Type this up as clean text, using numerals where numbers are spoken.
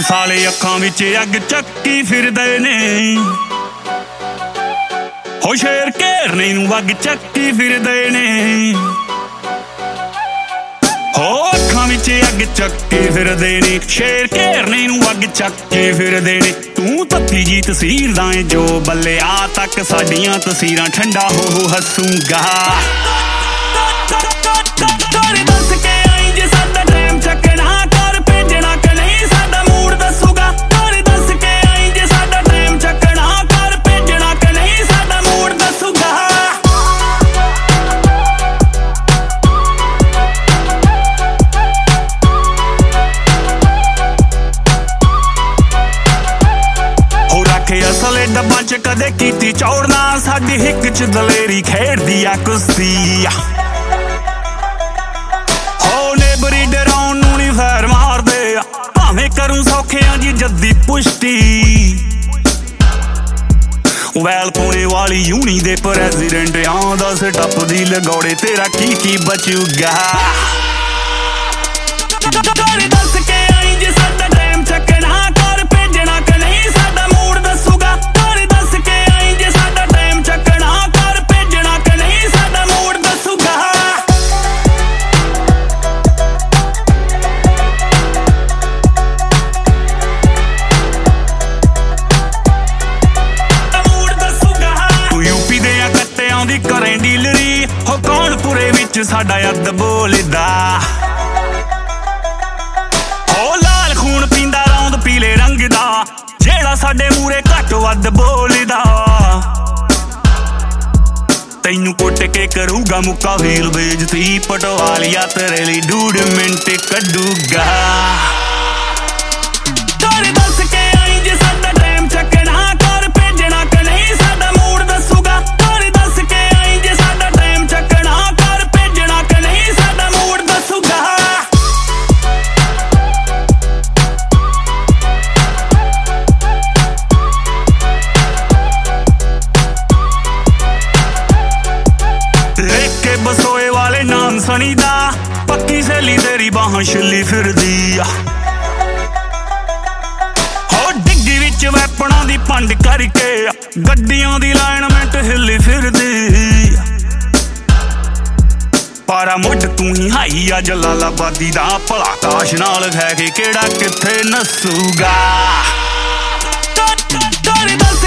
ਸਾਲੇ ਅੱਖਾਂ ਵਿੱਚ ਅੱਗ ਚੱਕੀ ਫਿਰਦੇ ਨੇ ਹੋ ਸ਼ੇਰ ਘੇਰਨੇ ਨੂੰ ਅੱਗ ਚੱਕੀ ਫਿਰਦੇ ਨੇ ਹੋ ਅੱਖਾਂ ਵਿੱਚ ਅੱਗ ਚੱਕੀ ਫਿਰਦੇ ਨੇ ਸ਼ੇਰ ਘੇਰਨੇ ਨੂੰ ਅੱਗ ਚੱਕੀ ਫਿਰਦੇ ਨੇ ਤੂੰ ਤੱਤੀ ਜੀ ਤਸਵੀਰ ਦਾ ਏ ਜੋ ਬੱਲਿਆ ਤੱਕ ਸਾਡੀਆਂ ਤਸਵੀਰਾਂ ਠੰਡਾ ਹੋ ਹੱਸੂਗਾ ਤੇਰੇ ਦੱਸ ਕੇ ਆਈ ਜੇ ਸਾਡਾ ਟਾਈਮ ਚੱਕਣਾ ਕਰ ਭੇਜਣਾ ਕਿ ਨਹੀਂ ਸਾਡਾ ਮੂਡ ਦੱਸੂਗਾ ਤੇਰੇ ਦੱਸ ਕੇ ਆਈ ਜੇ ਸਾਡਾ ਟਾਈਮ ਚੱਕਣਾ ਕਰ ਭੇਜਣਾ ਕਿ ਨਹੀਂ ਸਾਡਾ ਮੂਡ ਦੱਸੂਗਾ ਅਸਲੇ ਡੱਬਾਂ ਚ ਕਦੇ ਕੀਤੀ ਚੌੜਨਾ ਸਾਡੀ ਹਿੱਕ ਚ ਦਲੇਰੀ ਖੇਡਦੀ ਆ ਕੁਸ਼ਤੀ ਹੋ ਨੇਬਰੀ ਡਰਾਉਣ ਨੂੰ ਨੀ ਫੈਰ ਮਾਰਦੇ ਭਾਵੇਂ ਕਰੂੰ ਸੌਖਿਆਂ ਜੀ ਜੱਦੀ ਪੁਸ਼ਟੀ ਵੈਲ ਪੁਣੇ ਵਾਲੀ ਯੂਨੀ ਦੇ ਪ੍ਰੈਜ਼ੀਡੈਂਟ ਆਂ ਦੱਸ ਟੱਪਦੀ ਲਗੌੜੇ ਤੇਰਾ ਕੀ ਬਚੂਗਾ ਤੇਰੇ ਦੱਸ ਕੇ ਆਈ ਜੇ ਸਾਡਾ ਟਾਈਮ ਚੱਕਣਾ ਕਰ ਭੇਜਣਾ ਕਿ ਨਹੀਂ ਸਾਡਾ ਮੂਡ ਦੱਸੂਗਾ ਤੇਰੇ ਦੱਸ ਕੇ ਆਈ ਜੇ ਸਾਡਾ ਟਾਈਮ ਚੱਕਣਾ ਕਰ ਭੇਜਣਾ ਕਿ ਨਹੀਂ ਸਾਡਾ ਮੂਡ ਦੱਸੂਗਾ ਮੂਡ ਦੱਸੂਗਾ ਤੂੰ ਯੂਪੀ ਦੇ ਆ ਕੱਤਿਆਂ ਦੀ ਕਰੇ ਡੀਲਰੀ ਹੋ ਕੌਣਪੁਰੇ ਵਿੱਚ ਸਾਡਾ ਅੱਧ ਬੋਲਦਾ ਖੂਨ ਪੀਂਦਾ ਰੌਂਦ ਪੀਲੇ ਰੰਗ ਦਾ ਜਿਹੜਾ ਸਾਡੇ ਮੂਰੇ ਘੱਟ ਵੱਧ ਬੋਲਦਾ ਤੈਨੂੰ ਕੁੱਟ ਕੇ ਕਰੂਗਾ ਮੁੱਕਾ ਵੀਲ ਬੇਇੱਜ਼ਤੀ ਪਟਵਾਲੀਆ ਤੇਰੇ ਲਈ 2 ਮਿੰਟ ਕੱਢੂਗਾ ਤੇਰੇ ਦੱਸ ਕੇ ਆਈ ਜੇ ਸਾਡਾ ਟਾਈਮ ਚੱਕਣਾ ਕਰ ਭੇਜਣਾ ਕਿ ਨਹੀਂ ਸਾਡਾ ਮੂਡ ਦੱਸੂਗਾ ਤੇਰੇ ਦੱਸ ਕੇ ਆਈ ਜੇ ਸਾਡਾ ਟਾਈਮ ਚੱਕਣਾ ਕਰ ਭੇਜਣਾ ਕਿ ਨਹੀਂ ਸਾਡਾ ਮੂਡ ਦੱਸੂਗਾ ਬਸੋਏ ਵਾਲੇ ਨਾਮ ਸਣੀ ਦਾ ਪੱਕੀ ਸਹੇਲੀ ਤੇਰੀ ਬਾਹਾਂ ਛਿੱਲੀ ਫਿਰਦੀ ਆ ਹੋ ਡਿੱਗੀ ਵਿੱਚ ਵੈਪਣਾਂ ਦੀ ਪੰਡ ਕਰਕੇ ਗੱਡੀਆਂ ਦੀ ਲਾਈਨਮੈਂਟ ਹਿੱਲੀ ਫਿਰਦੀ ਪਾਰਾ ਮੁੱਢ ਤੂੰ ਹੀ ਹਾਈ ਆ ਜਲਾਲਾਬਾਦੀ ਦਾ ਭਲਾ ਕਾਸ਼ ਨਾਲ ਹੈ ਕਿ ਕਿਹੜਾ ਕਿੱਥੇ ਨੱਸੂਗਾ ਤੇਰੇ ਦੱਸ